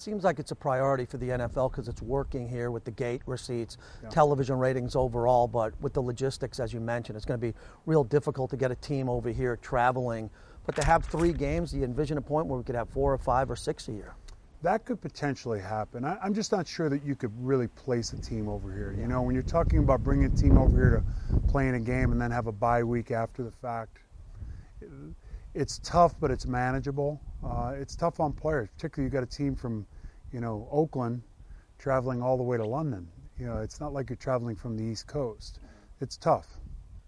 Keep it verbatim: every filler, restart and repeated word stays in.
seems like it's a priority for the N F L because it's working here with the gate receipts, yeah. television ratings overall, but with the logistics, as you mentioned, it's going to be real difficult to get a team over here traveling. But to have three games, do you envision a point where we could have four or five or six a year? That could potentially happen. I, I'm just not sure that you could really place a team over here. You know, when you're talking about bringing a team over here to play in a game and then have a bye week after the fact, it, it's tough, but it's manageable. Uh, it's tough on players, particularly you've got a team from, you know, Oakland traveling all the way to London. You know, it's not like you're traveling from the East Coast. It's tough.